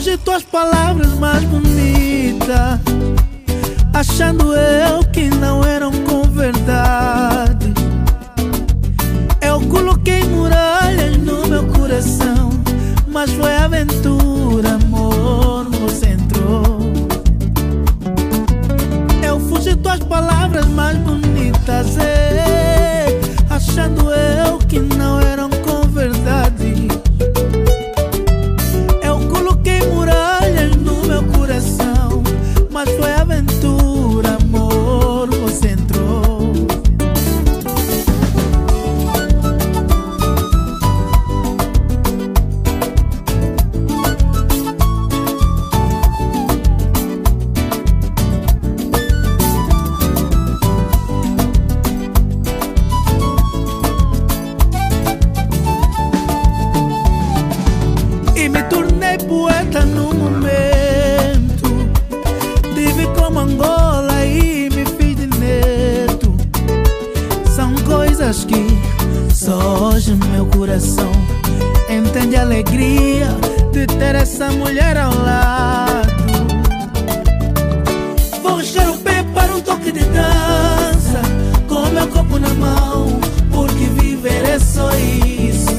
fugi tuas palavras mais bonitas, achando eu que não eram com verdade. Eu coloquei muralhas no meu coração, mas foi aventura, amor, você entrou. Eu fugi tuas palavras mais bonitas, achando eu que não eram com verdade. Eu coloquei muralhas no meu coração, mas foi aventura, amor, você entrou. E me tornei poeta no momento, tive como Angola e me fiz de neto. São coisas que só hoje meu coração entende a alegria de ter essa mulher ao lado. Vou riscar o pé para um toque de dança, com meu copo na mão, porque viver é só isso.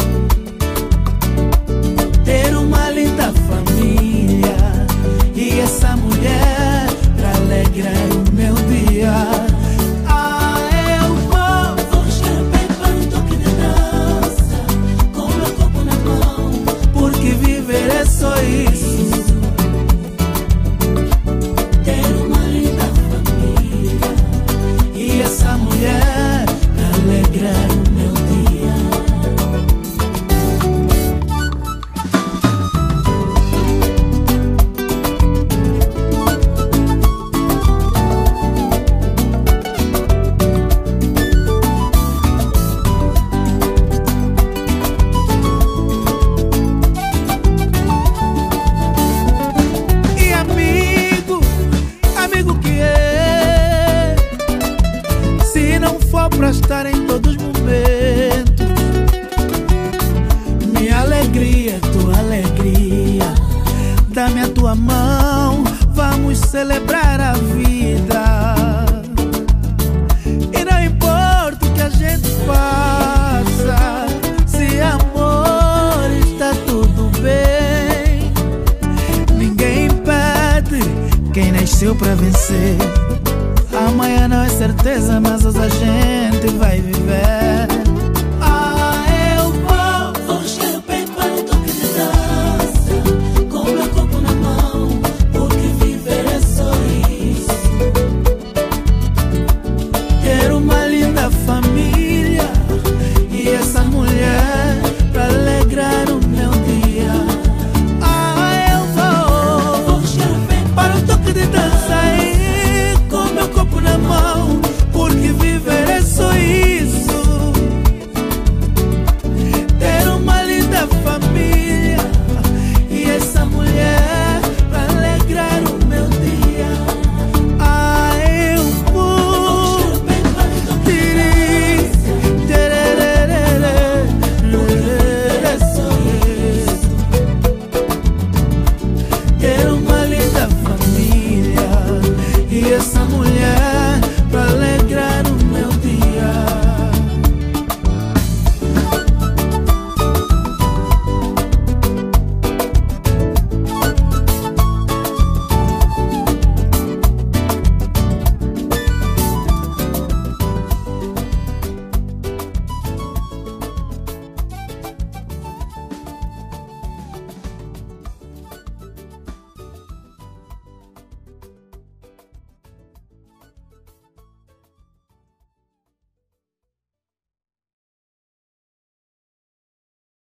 Ter uma linda família e essa mulher pra alegrar o meu dia. Ah, eu vou riscar o pé para um toque de dança, com meu copo na mão, porque viver é só isso. Ter uma linda família e essa mulher pra alegrar o meu dia. E amigo, amigo que é, se não for pra estar em todos os momentos, minha alegria, tua alegria, dá-me a tua mão, vamos celebrar a vida. E não importa o que a gente faça, se amor está tudo bem. Ninguém impede quem nasceu pra vencer. Amanhã não é certeza, mas